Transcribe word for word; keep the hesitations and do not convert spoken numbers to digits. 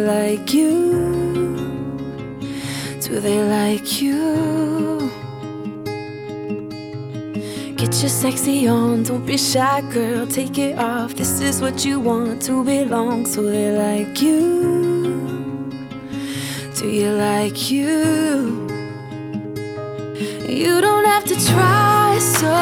like you? Do they like you? Get your sexy on, don't be shy, girl, take it off. This is what you want, to belong. So they like you? Do you like you? You don't have to try so